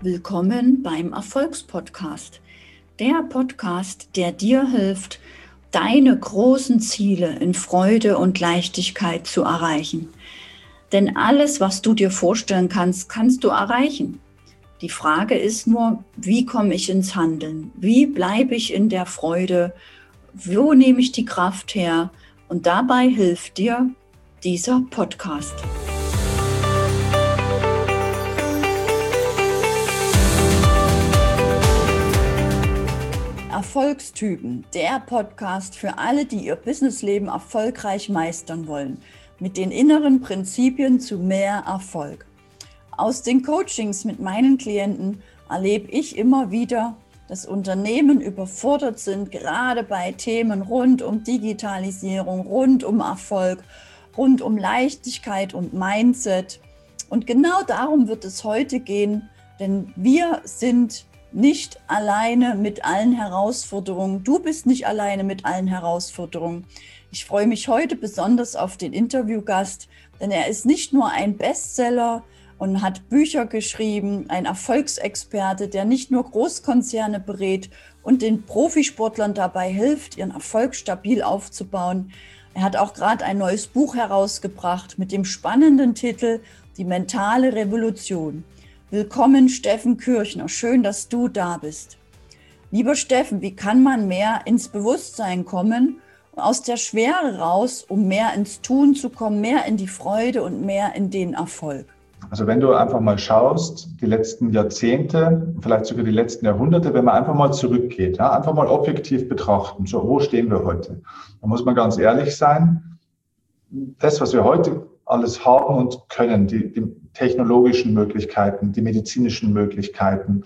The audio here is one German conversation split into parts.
Willkommen beim Erfolgspodcast. Der Podcast, der dir hilft, deine großen Ziele in Freude und Leichtigkeit zu erreichen. Denn alles, was du dir vorstellen kannst, kannst du erreichen. Die Frage ist nur, wie komme ich ins Handeln? Wie bleibe ich in der Freude? Wo nehme ich die Kraft her? Und dabei hilft dir dieser Podcast. Erfolgstypen, der Podcast für alle, die ihr Businessleben erfolgreich meistern wollen, mit den inneren Prinzipien zu mehr Erfolg. Aus den Coachings mit meinen Klienten erlebe ich immer wieder, dass Unternehmen überfordert sind, gerade bei Themen rund um Digitalisierung, rund um Erfolg, rund um Leichtigkeit und Mindset. Und genau darum wird es heute gehen, denn wir sind nicht alleine mit allen Herausforderungen. Du bist nicht alleine mit allen Herausforderungen. Ich freue mich heute besonders auf den Interviewgast, denn er ist nicht nur ein Bestseller und hat Bücher geschrieben, ein Erfolgsexperte, der nicht nur Großkonzerne berät und den Profisportlern dabei hilft, ihren Erfolg stabil aufzubauen. Er hat auch gerade ein neues Buch herausgebracht mit dem spannenden Titel Die mentale Revolution. Willkommen, Steffen Kürchner. Schön, dass du da bist. Lieber Steffen, wie kann man mehr ins Bewusstsein kommen, aus der Schwere raus, um mehr ins Tun zu kommen, mehr in die Freude und mehr in den Erfolg? Also wenn du einfach mal schaust, die letzten Jahrzehnte, vielleicht sogar die letzten Jahrhunderte, wenn man einfach mal zurückgeht, ja, einfach mal objektiv betrachten, so, wo stehen wir heute? Da muss man ganz ehrlich sein, das, was wir heute alles haben und können, die technologischen Möglichkeiten, die medizinischen Möglichkeiten,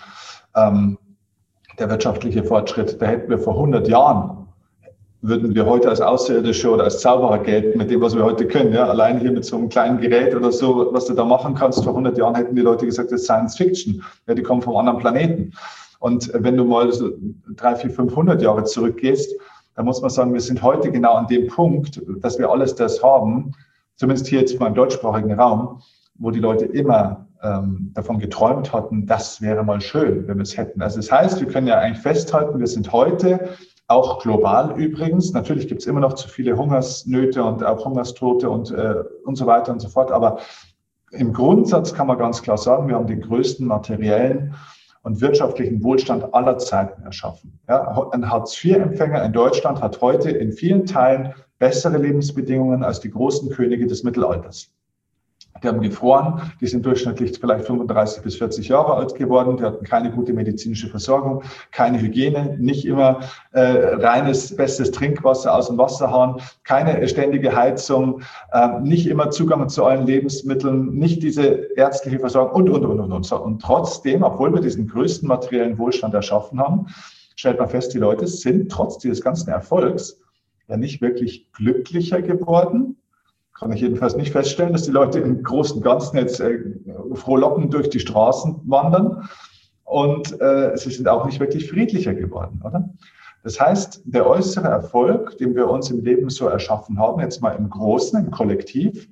der wirtschaftliche Fortschritt, da hätten wir vor 100 Jahren, würden wir heute als Außerirdische oder als Zauberer gelten mit dem, was wir heute können. Ja? Allein hier mit so einem kleinen Gerät oder so, was du da machen kannst, vor 100 Jahren hätten die Leute gesagt, das ist Science Fiction. Ja, die kommen vom anderen Planeten. Und wenn du mal so 300, 400, 500 Jahre zurückgehst, dann muss man sagen, wir sind heute genau an dem Punkt, dass wir alles das haben, zumindest hier jetzt mal im deutschsprachigen Raum, wo die Leute immer davon geträumt hatten, das wäre mal schön, wenn wir es hätten. Also das heißt, wir können ja eigentlich festhalten, wir sind heute, auch global übrigens, natürlich gibt es immer noch zu viele Hungersnöte und auch Hungerstote und so weiter und so fort, aber im Grundsatz kann man ganz klar sagen, wir haben den größten materiellen und wirtschaftlichen Wohlstand aller Zeiten erschaffen. Ja, ein Hartz-IV-Empfänger in Deutschland hat heute in vielen Teilen bessere Lebensbedingungen als die großen Könige des Mittelalters. Die haben gefroren, die sind durchschnittlich vielleicht 35 bis 40 Jahre alt geworden, die hatten keine gute medizinische Versorgung, keine Hygiene, nicht immer reines, bestes Trinkwasser aus dem Wasserhahn, keine ständige Heizung, nicht immer Zugang zu allen Lebensmitteln, nicht diese ärztliche Versorgung und. Und trotzdem, obwohl wir diesen größten materiellen Wohlstand erschaffen haben, stellt man fest, die Leute sind trotz dieses ganzen Erfolgs ja nicht wirklich glücklicher geworden. Kann ich jedenfalls nicht feststellen, dass die Leute im Großen und Ganzen jetzt frohlockend durch die Straßen wandern und sie sind auch nicht wirklich friedlicher geworden, oder? Das heißt, der äußere Erfolg, den wir uns im Leben so erschaffen haben, jetzt mal im Großen, im Kollektiv,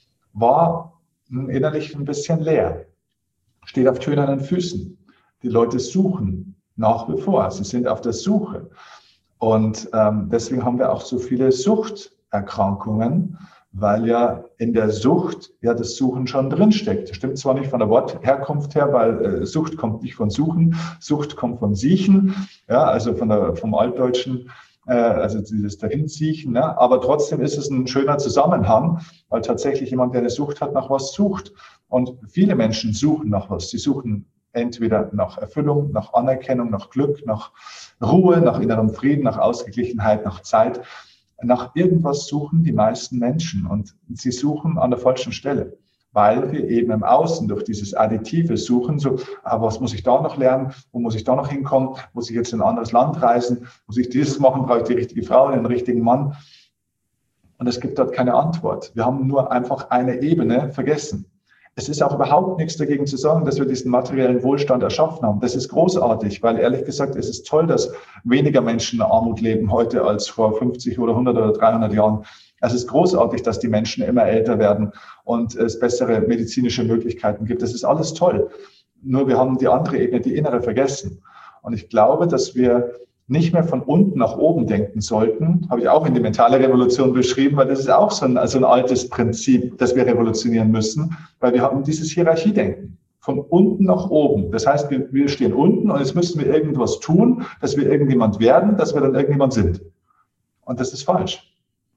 war innerlich ein bisschen leer, steht auf tönernen Füßen. Die Leute suchen nach wie vor, sie sind auf der Suche. Und deswegen haben wir auch so viele Suchterkrankungen, weil ja in der Sucht ja das Suchen schon drinsteckt. Das stimmt zwar nicht von der Wortherkunft her, weil Sucht kommt nicht von Suchen, Sucht kommt von Siechen, ja, also vom Altdeutschen, also dieses Dahinsiechen, ja, aber trotzdem ist es ein schöner Zusammenhang, weil tatsächlich jemand, der eine Sucht hat, nach was sucht. Und viele Menschen suchen nach was. Sie suchen entweder nach Erfüllung, nach Anerkennung, nach Glück, nach Ruhe, nach innerem Frieden, nach Ausgeglichenheit, nach Zeit. Nach irgendwas suchen die meisten Menschen und sie suchen an der falschen Stelle, weil wir eben im Außen durch dieses additive Suchen so, was muss ich da noch lernen, wo muss ich da noch hinkommen, muss ich jetzt in ein anderes Land reisen, muss ich dieses machen, brauche ich die richtige Frau, den richtigen Mann und es gibt dort keine Antwort. Wir haben nur einfach eine Ebene vergessen. Es ist auch überhaupt nichts dagegen zu sagen, dass wir diesen materiellen Wohlstand erschaffen haben. Das ist großartig, weil ehrlich gesagt, es ist toll, dass weniger Menschen in Armut leben heute als vor 50 oder 100 oder 300 Jahren. Es ist großartig, dass die Menschen immer älter werden und es bessere medizinische Möglichkeiten gibt. Das ist alles toll. nur wir haben die andere Ebene, die innere, vergessen. Und ich glaube, dass wir nicht mehr von unten nach oben denken sollten, habe ich auch in die mentale Revolution beschrieben, weil das ist auch so ein altes Prinzip, das wir revolutionieren müssen, weil wir haben dieses Hierarchiedenken. Von unten nach oben. Das heißt, wir stehen unten und jetzt müssen wir irgendwas tun, dass wir irgendjemand werden, dass wir dann irgendjemand sind. Und das ist falsch.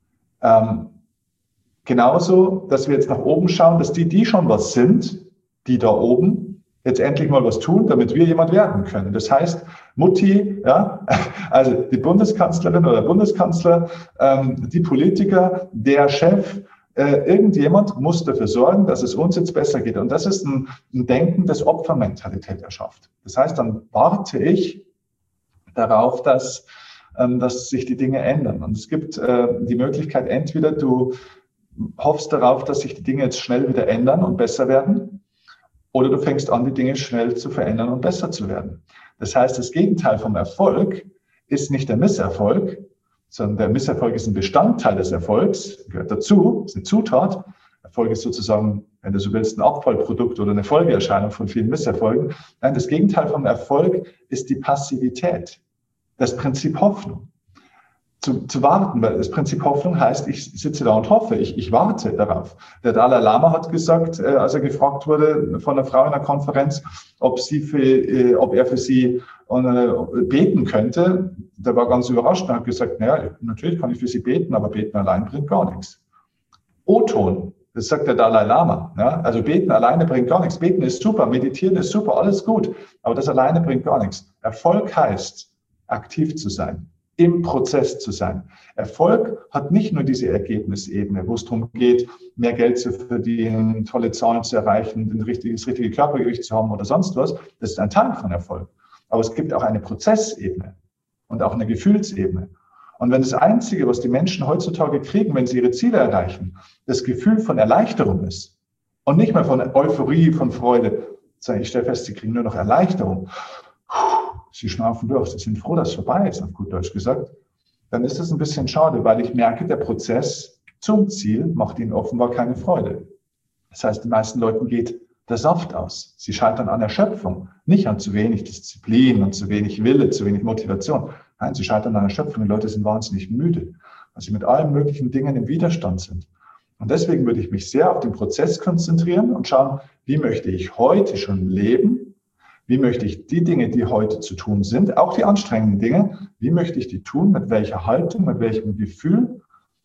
Genauso, dass wir jetzt nach oben schauen, dass die schon was sind, die da oben, jetzt endlich mal was tun, damit wir jemand werden können. Das heißt, Mutti, ja, also die Bundeskanzlerin oder Bundeskanzler, die Politiker, der Chef, irgendjemand muss dafür sorgen, dass es uns jetzt besser geht. Und das ist ein Denken, das Opfermentalität erschafft. Das heißt, dann warte ich darauf, dass sich die Dinge ändern. Und es gibt die Möglichkeit, entweder du hoffst darauf, dass sich die Dinge jetzt schnell wieder ändern und besser werden, oder du fängst an, die Dinge schnell zu verändern und besser zu werden. Das heißt, das Gegenteil vom Erfolg ist nicht der Misserfolg, sondern der Misserfolg ist ein Bestandteil des Erfolgs, gehört dazu, ist eine Zutat. Erfolg ist sozusagen, wenn du so willst, ein Abfallprodukt oder eine Folgeerscheinung von vielen Misserfolgen. Nein, das Gegenteil vom Erfolg ist die Passivität, das Prinzip Hoffnung. Zu warten, weil das Prinzip Hoffnung heißt, ich sitze da und hoffe, ich warte darauf. Der Dalai Lama hat gesagt, als er gefragt wurde von einer Frau in einer Konferenz, ob er für sie beten könnte, der war ganz überrascht und hat gesagt, naja, natürlich kann ich für sie beten, aber beten allein bringt gar nichts. O-Ton, das sagt der Dalai Lama. Ja? Also beten alleine bringt gar nichts. Beten ist super, meditieren ist super, alles gut, aber das alleine bringt gar nichts. Erfolg heißt, aktiv zu sein, im Prozess zu sein. Erfolg hat nicht nur diese Ergebnisebene, wo es darum geht, mehr Geld zu verdienen, tolle Zahlen zu erreichen, das richtige Körpergewicht zu haben oder sonst was. Das ist ein Teil von Erfolg. Aber es gibt auch eine Prozessebene und auch eine Gefühlsebene. Und wenn das Einzige, was die Menschen heutzutage kriegen, wenn sie ihre Ziele erreichen, das Gefühl von Erleichterung ist und nicht mehr von Euphorie, von Freude, sondern ich stelle fest, sie kriegen nur noch Erleichterung. Sie schnaufen durch, sie sind froh, dass es vorbei ist, auf gut Deutsch gesagt, dann ist das ein bisschen schade, weil ich merke, der Prozess zum Ziel macht ihnen offenbar keine Freude. Das heißt, den meisten Leuten geht der Saft aus. Sie scheitern an Erschöpfung, nicht an zu wenig Disziplin und zu wenig Wille, zu wenig Motivation. Nein, sie scheitern an Erschöpfung. Die Leute sind wahnsinnig müde, weil sie mit allen möglichen Dingen im Widerstand sind. Und deswegen würde ich mich sehr auf den Prozess konzentrieren und schauen, wie möchte ich heute schon leben? Wie möchte ich die Dinge, die heute zu tun sind, auch die anstrengenden Dinge, wie möchte ich die tun, mit welcher Haltung, mit welchem Gefühl,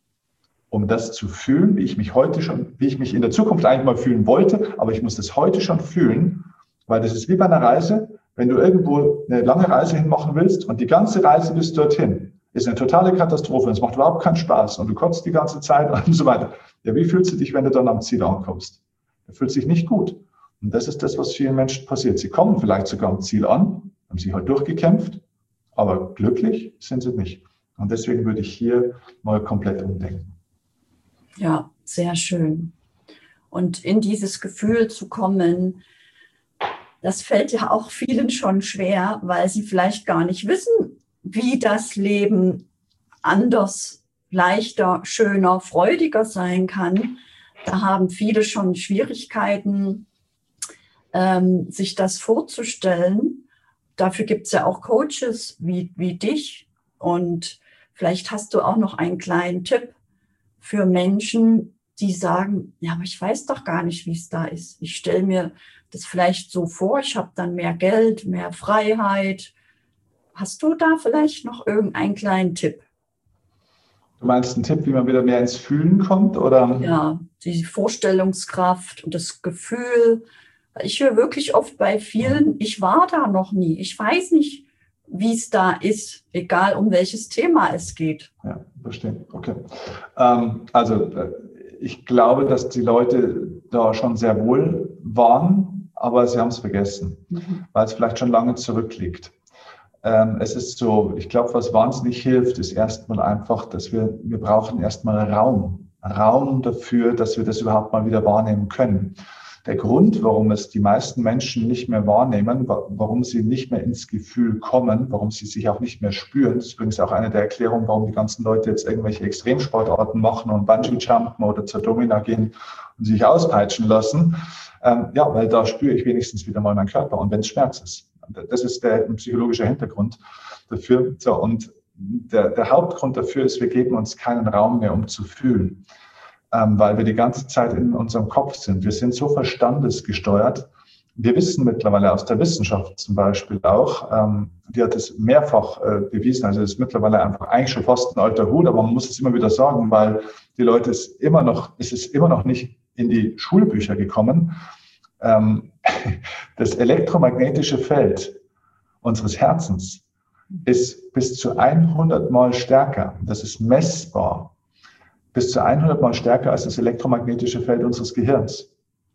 um das zu fühlen, wie ich mich in der Zukunft eigentlich mal fühlen wollte, aber ich muss das heute schon fühlen, weil das ist wie bei einer Reise, wenn du irgendwo eine lange Reise hin machen willst und die ganze Reise bis dorthin ist eine totale Katastrophe und es macht überhaupt keinen Spaß und du kotzt die ganze Zeit und so weiter. Ja, wie fühlst du dich, wenn du dann am Ziel ankommst? Du fühlst dich nicht gut. Und das ist das, was vielen Menschen passiert. Sie kommen vielleicht sogar am Ziel an, haben sich halt durchgekämpft, aber glücklich sind sie nicht. Und deswegen würde ich hier mal komplett umdenken. Ja, sehr schön. Und in dieses Gefühl zu kommen, das fällt ja auch vielen schon schwer, weil sie vielleicht gar nicht wissen, wie das Leben anders, leichter, schöner, freudiger sein kann. Da haben viele schon Schwierigkeiten, sich das vorzustellen. Dafür gibt es ja auch Coaches wie dich. Und vielleicht hast du auch noch einen kleinen Tipp für Menschen, die sagen, ja, aber ich weiß doch gar nicht, wie es da ist. Ich stelle mir das vielleicht so vor, ich habe dann mehr Geld, mehr Freiheit. Hast du da vielleicht noch irgendeinen kleinen Tipp? Du meinst einen Tipp, wie man wieder mehr ins Fühlen kommt, oder? Ja, die Vorstellungskraft und das Gefühl. Ich höre wirklich oft bei vielen, ich war da noch nie. Ich weiß nicht, wie es da ist, egal um welches Thema es geht. Ja, verstehe. Okay. Ich glaube, dass die Leute da schon sehr wohl waren, aber sie haben es vergessen, weil es vielleicht schon lange zurückliegt. Es ist so, ich glaube, was wahnsinnig hilft, ist erstmal einfach, dass wir brauchen erstmal Raum dafür, dass wir das überhaupt mal wieder wahrnehmen können. Der Grund, warum es die meisten Menschen nicht mehr wahrnehmen, warum sie nicht mehr ins Gefühl kommen, warum sie sich auch nicht mehr spüren, das ist übrigens auch eine der Erklärungen, warum die ganzen Leute jetzt irgendwelche Extremsportarten machen und Bungee-Jumpen oder zur Domina gehen und sich auspeitschen lassen. Ja, weil da spüre ich wenigstens wieder mal meinen Körper und wenn es Schmerz ist. Das ist der psychologische Hintergrund dafür. So, und der Hauptgrund dafür ist, wir geben uns keinen Raum mehr, um zu fühlen. Weil wir die ganze Zeit in unserem Kopf sind. Wir sind so verstandesgesteuert. Wir wissen mittlerweile aus der Wissenschaft zum Beispiel auch, die hat es mehrfach bewiesen, also es ist mittlerweile einfach eigentlich schon fast ein alter Hut, aber man muss es immer wieder sagen, weil die Leute es ist immer noch nicht in die Schulbücher gekommen. Das elektromagnetische Feld unseres Herzens ist bis zu 100 Mal stärker. Das ist messbar. Bis zu 100 Mal stärker als das elektromagnetische Feld unseres Gehirns.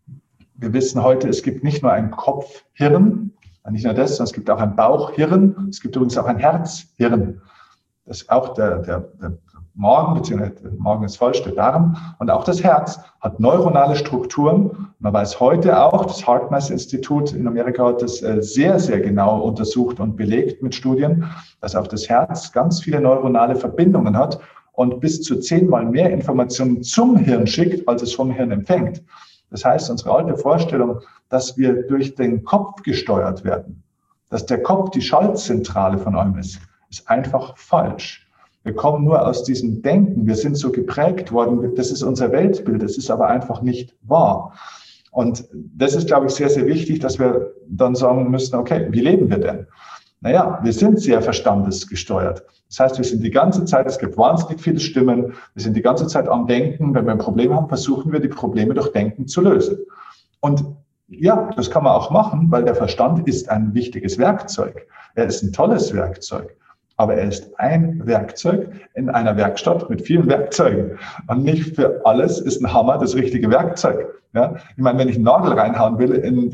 Wir wissen heute, es gibt nicht nur ein Kopfhirn, nicht nur das, sondern es gibt auch ein Bauchhirn, es gibt übrigens auch ein Herzhirn. Das ist auch der Magen, beziehungsweise der Magen ist falsch, der Darm. Und auch das Herz hat neuronale Strukturen. Man weiß heute auch, das HeartMath-Institut in Amerika hat das sehr, sehr genau untersucht und belegt mit Studien, dass auch das Herz ganz viele neuronale Verbindungen hat und bis zu 10-mal mehr Informationen zum Hirn schickt, als es vom Hirn empfängt. Das heißt, unsere alte Vorstellung, dass wir durch den Kopf gesteuert werden, dass der Kopf die Schaltzentrale von allem ist einfach falsch. Wir kommen nur aus diesem Denken, wir sind so geprägt worden, das ist unser Weltbild, das ist aber einfach nicht wahr. Und das ist, glaube ich, sehr, sehr wichtig, dass wir dann sagen müssen, okay, wie leben wir denn? Naja, wir sind sehr verstandesgesteuert. Das heißt, wir sind die ganze Zeit, es gibt wahnsinnig viele Stimmen, wir sind die ganze Zeit am Denken. Wenn wir ein Problem haben, versuchen wir, die Probleme durch Denken zu lösen. Und ja, das kann man auch machen, weil der Verstand ist ein wichtiges Werkzeug. Er ist ein tolles Werkzeug. Aber er ist ein Werkzeug in einer Werkstatt mit vielen Werkzeugen. Und nicht für alles ist ein Hammer das richtige Werkzeug. Ja? Ich meine, wenn ich einen Nagel reinhauen will in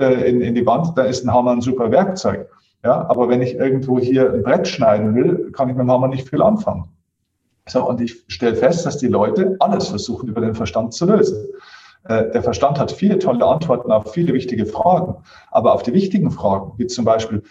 die Wand, dann ist ein Hammer ein super Werkzeug. Ja, aber wenn ich irgendwo hier ein Brett schneiden will, kann ich mit dem Hammer nicht viel anfangen. So, und ich stelle fest, dass die Leute alles versuchen, über den Verstand zu lösen. Der Verstand hat viele tolle Antworten auf viele wichtige Fragen, aber auf die wichtigen Fragen, wie zum Beispiel,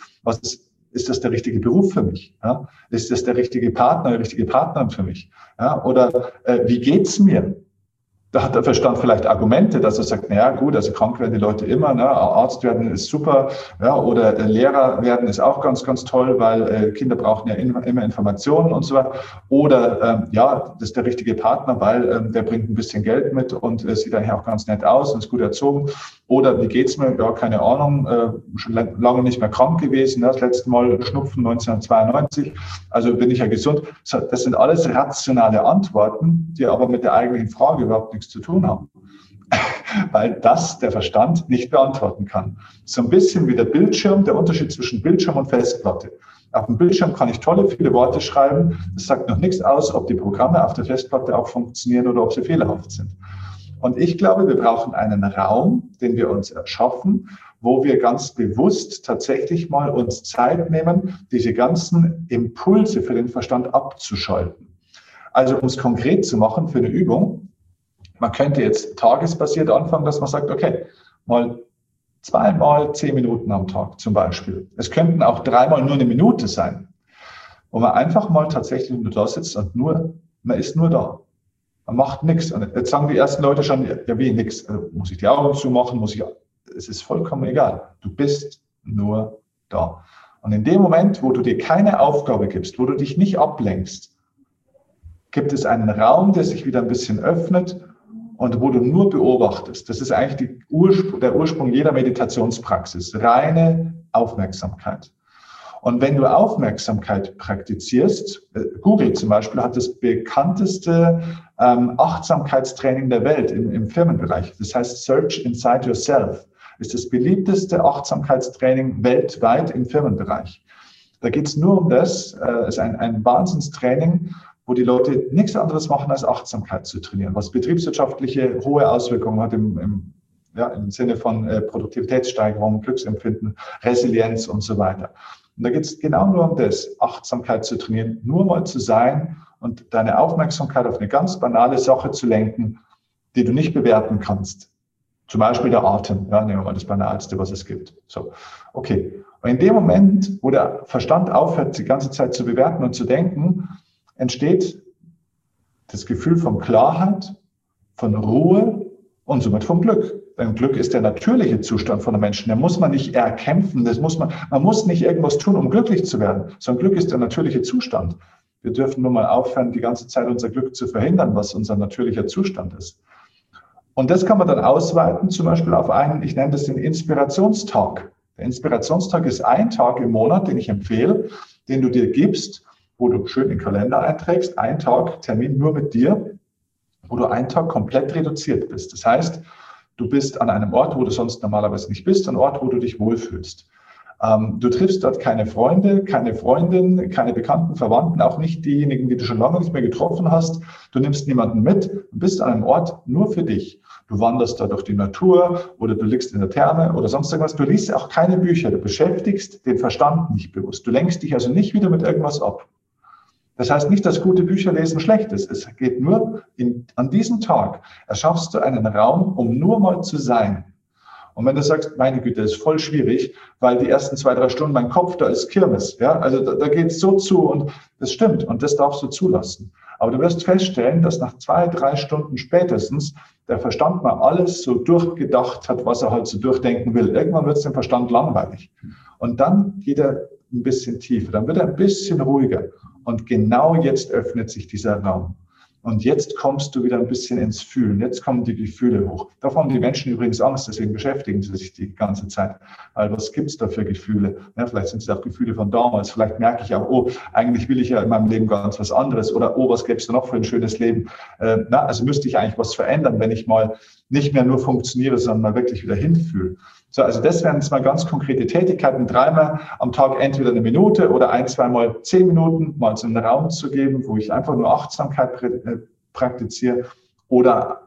ist das der richtige Beruf für mich? Ja? Ist das der richtige Partner, die richtige Partnerin für mich? Ja? Oder wie geht's mir? Da hat der Verstand vielleicht Argumente, dass er sagt, naja, gut, also krank werden die Leute immer, ne? Arzt werden ist super, ja, oder Lehrer werden ist auch ganz, ganz toll, weil Kinder brauchen ja immer Informationen und so weiter. Oder ja, das ist der richtige Partner, weil der bringt ein bisschen Geld mit und sieht eigentlich auch ganz nett aus und ist gut erzogen. Oder wie geht's mir? Ja, keine Ahnung, schon lange nicht mehr krank gewesen, ne? Das letzte Mal Schnupfen 1992, also bin ich ja gesund. Das sind alles rationale Antworten, die aber mit der eigentlichen Frage überhaupt nichts zu tun haben, weil das der Verstand nicht beantworten kann. So ein bisschen wie der Bildschirm, der Unterschied zwischen Bildschirm und Festplatte. Auf dem Bildschirm kann ich viele Worte schreiben, das sagt noch nichts aus, ob die Programme auf der Festplatte auch funktionieren oder ob sie fehlerhaft sind. Und ich glaube, wir brauchen einen Raum, den wir uns erschaffen, wo wir ganz bewusst tatsächlich mal uns Zeit nehmen, diese ganzen Impulse für den Verstand abzuschalten. Also um es konkret zu machen für eine Übung, man könnte jetzt tagesbasiert anfangen, dass man sagt, okay, mal 2-mal 10 Minuten am Tag zum Beispiel. Es könnten auch 3-mal nur eine Minute sein, wo man einfach mal tatsächlich nur da sitzt und man ist nur da. Man macht nichts. Und jetzt sagen die ersten Leute schon, ja wie, nichts. Also muss ich die Augen zumachen, es ist vollkommen egal. Du bist nur da. Und in dem Moment, wo du dir keine Aufgabe gibst, wo du dich nicht ablenkst, gibt es einen Raum, der sich wieder ein bisschen öffnet und wo du nur beobachtest. Das ist eigentlich der Ursprung jeder Meditationspraxis. Reine Aufmerksamkeit. Und wenn du Aufmerksamkeit praktizierst, Google zum Beispiel hat das bekannteste Achtsamkeitstraining der Welt im Firmenbereich. Das heißt Search Inside Yourself. Ist das beliebteste Achtsamkeitstraining weltweit im Firmenbereich. Da geht es nur um das. Es ist ein Wahnsinnstraining, wo die Leute nichts anderes machen, als Achtsamkeit zu trainieren, was betriebswirtschaftliche hohe Auswirkungen hat im Sinne von Produktivitätssteigerung, Glücksempfinden, Resilienz und so weiter. Und da geht es genau nur um das, Achtsamkeit zu trainieren, nur mal zu sein und deine Aufmerksamkeit auf eine ganz banale Sache zu lenken, die du nicht bewerten kannst. Zum Beispiel der Atem. Ja, nehmen wir mal das Banalste, was es gibt. So, okay. Und in dem Moment, wo der Verstand aufhört, die ganze Zeit zu bewerten und zu denken, entsteht das Gefühl von Klarheit, von Ruhe und somit vom Glück. Denn Glück ist der natürliche Zustand von einem Menschen. Den muss man nicht erkämpfen. Man muss nicht irgendwas tun, um glücklich zu werden, sondern Glück ist der natürliche Zustand. Wir dürfen nur mal aufhören, die ganze Zeit unser Glück zu verhindern, was unser natürlicher Zustand ist. Und das kann man dann ausweiten, zum Beispiel auf einen, ich nenne das den Inspirationstag. Der Inspirationstag ist ein Tag im Monat, den ich empfehle, den du dir gibst, wo du schön in den Kalender einträgst, ein Tag Termin nur mit dir, wo du einen Tag komplett reduziert bist. Das heißt, du bist an einem Ort, wo du sonst normalerweise nicht bist, ein Ort, wo du dich wohlfühlst. Du triffst dort keine Freunde, keine Freundinnen, keine Bekannten, Verwandten, auch nicht diejenigen, die du schon lange nicht mehr getroffen hast. Du nimmst niemanden mit und bist an einem Ort nur für dich. Du wanderst da durch die Natur oder du liegst in der Therme oder sonst irgendwas. Du liest auch keine Bücher, du beschäftigst den Verstand nicht bewusst. Du lenkst dich also nicht wieder mit irgendwas ab. Das heißt nicht, dass gute Bücher lesen schlecht ist. Es geht nur, an diesem Tag erschaffst du einen Raum, um nur mal zu sein. Und wenn du sagst, meine Güte, das ist voll schwierig, weil die ersten 2-3 Stunden mein Kopf, da ist Kirmes. Ja? Also da geht es so zu und das stimmt und das darfst du zulassen. Aber du wirst feststellen, dass nach 2-3 Stunden spätestens der Verstand mal alles so durchgedacht hat, was er halt so durchdenken will. Irgendwann wird es dem Verstand langweilig. Und dann geht er ein bisschen tiefer, dann wird er ein bisschen ruhiger. Und genau jetzt öffnet sich dieser Raum. Und jetzt kommst du wieder ein bisschen ins Fühlen. Jetzt kommen die Gefühle hoch. Davon haben die Menschen übrigens Angst, deswegen beschäftigen sie sich die ganze Zeit. Weil was gibt's da für Gefühle? Ja, vielleicht sind es auch Gefühle von damals. Vielleicht merke ich auch, oh, eigentlich will ich ja in meinem Leben ganz was anderes. Oder, oh, was gäbe es da noch für ein schönes Leben? Also müsste ich eigentlich was verändern, wenn ich mal nicht mehr nur funktioniere, sondern mal wirklich wieder hinfühle. So, also das wären jetzt mal ganz konkrete Tätigkeiten, 3-mal am Tag entweder eine Minute oder 1-2 Mal 10 Minuten mal so einen Raum zu geben, wo ich einfach nur Achtsamkeit praktiziere oder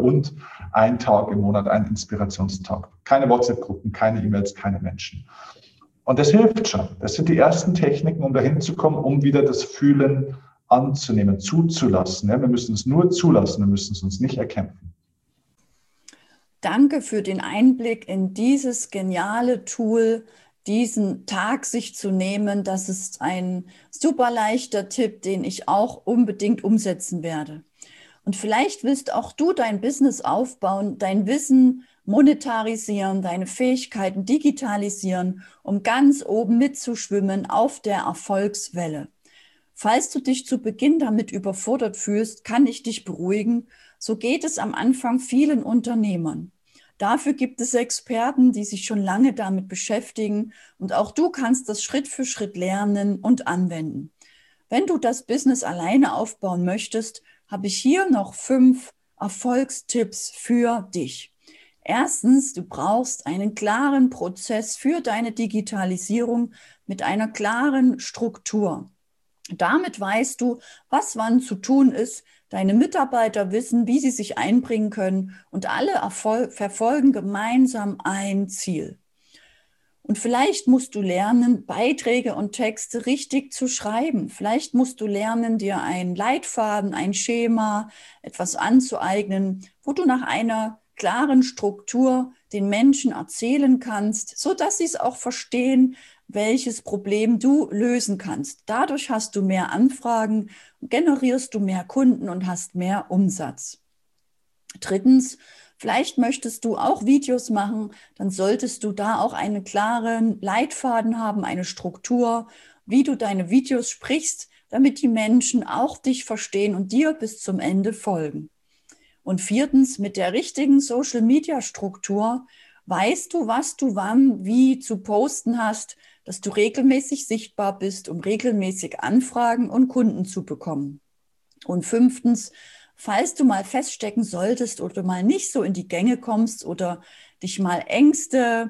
ein Tag im Monat, ein Inspirationstag. Keine WhatsApp-Gruppen, keine E-Mails, keine Menschen. Und das hilft schon. Das sind die ersten Techniken, um dahin zu kommen, um wieder das Fühlen anzunehmen, zuzulassen. Ja, wir müssen es nur zulassen, wir müssen es uns nicht erkämpfen. Danke für den Einblick in dieses geniale Tool, diesen Tag sich zu nehmen. Das ist ein super leichter Tipp, den ich auch unbedingt umsetzen werde. Und vielleicht willst auch du dein Business aufbauen, dein Wissen monetarisieren, deine Fähigkeiten digitalisieren, um ganz oben mitzuschwimmen auf der Erfolgswelle. Falls du dich zu Beginn damit überfordert fühlst, kann ich dich beruhigen. So geht es am Anfang vielen Unternehmern. Dafür gibt es Experten, die sich schon lange damit beschäftigen und auch du kannst das Schritt für Schritt lernen und anwenden. Wenn du das Business alleine aufbauen möchtest, habe ich hier noch 5 Erfolgstipps für dich. Erstens, du brauchst einen klaren Prozess für deine Digitalisierung mit einer klaren Struktur. Damit weißt du, was wann zu tun ist. Deine Mitarbeiter wissen, wie sie sich einbringen können und alle verfolgen gemeinsam ein Ziel. Und vielleicht musst du lernen, Beiträge und Texte richtig zu schreiben. Vielleicht musst du lernen, dir einen Leitfaden, ein Schema, etwas anzueignen, wo du nach einer klaren Struktur den Menschen erzählen kannst, sodass sie es auch verstehen, welches Problem du lösen kannst. Dadurch hast du mehr Anfragen, generierst du mehr Kunden und hast mehr Umsatz. Drittens, vielleicht möchtest du auch Videos machen, dann solltest du da auch einen klaren Leitfaden haben, eine Struktur, wie du deine Videos sprichst, damit die Menschen auch dich verstehen und dir bis zum Ende folgen. Und viertens, mit der richtigen Social-Media-Struktur weißt du, was du wann, wie zu posten hast, dass du regelmäßig sichtbar bist, um regelmäßig Anfragen und Kunden zu bekommen. Und fünftens, falls du mal feststecken solltest oder mal nicht so in die Gänge kommst oder dich mal Ängste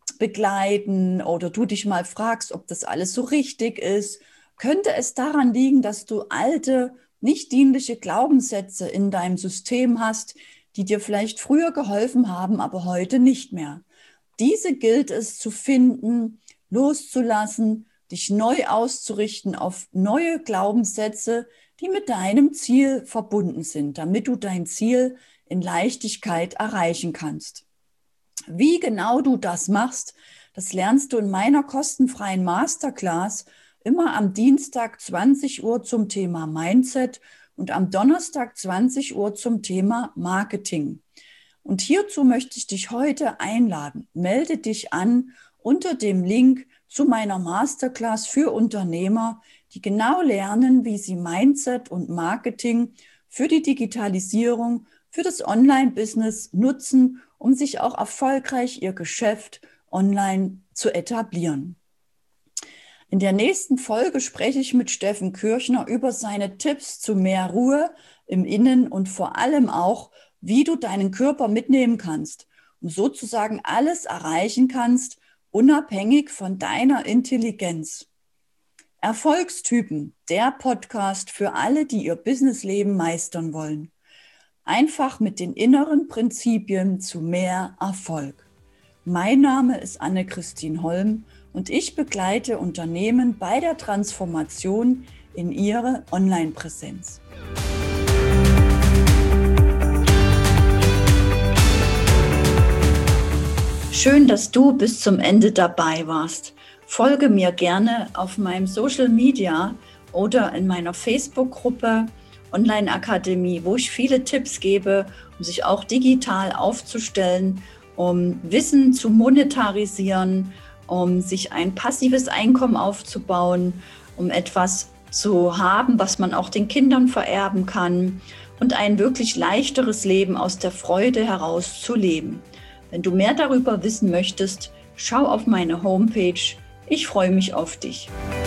begleiten oder du dich mal fragst, ob das alles so richtig ist, könnte es daran liegen, dass du alte, nicht dienliche Glaubenssätze in deinem System hast, die dir vielleicht früher geholfen haben, aber heute nicht mehr. Diese gilt es zu finden, loszulassen, dich neu auszurichten auf neue Glaubenssätze, die mit deinem Ziel verbunden sind, damit du dein Ziel in Leichtigkeit erreichen kannst. Wie genau du das machst, das lernst du in meiner kostenfreien Masterclass immer am Dienstag 20 Uhr zum Thema Mindset und am Donnerstag 20 Uhr zum Thema Marketing. Und hierzu möchte ich dich heute einladen. Melde dich an unter dem Link zu meiner Masterclass für Unternehmer, die genau lernen, wie sie Mindset und Marketing für die Digitalisierung, für das Online-Business nutzen, um sich auch erfolgreich ihr Geschäft online zu etablieren. In der nächsten Folge spreche ich mit Steffen Kirchner über seine Tipps zu mehr Ruhe im Innen und vor allem auch, wie du deinen Körper mitnehmen kannst und sozusagen alles erreichen kannst, unabhängig von deiner Intelligenz. Erfolgstypen, der Podcast für alle, die ihr Businessleben meistern wollen. Einfach mit den inneren Prinzipien zu mehr Erfolg. Mein Name ist Anne-Christine Holm und ich begleite Unternehmen bei der Transformation in ihre Online-Präsenz. Schön, dass du bis zum Ende dabei warst. Folge mir gerne auf meinem Social Media oder in meiner Facebook-Gruppe Online-Akademie, wo ich viele Tipps gebe, um sich auch digital aufzustellen, um Wissen zu monetarisieren, um sich ein passives Einkommen aufzubauen, um etwas zu haben, was man auch den Kindern vererben kann und ein wirklich leichteres Leben aus der Freude heraus zu leben. Wenn du mehr darüber wissen möchtest, schau auf meine Homepage. Ich freue mich auf dich.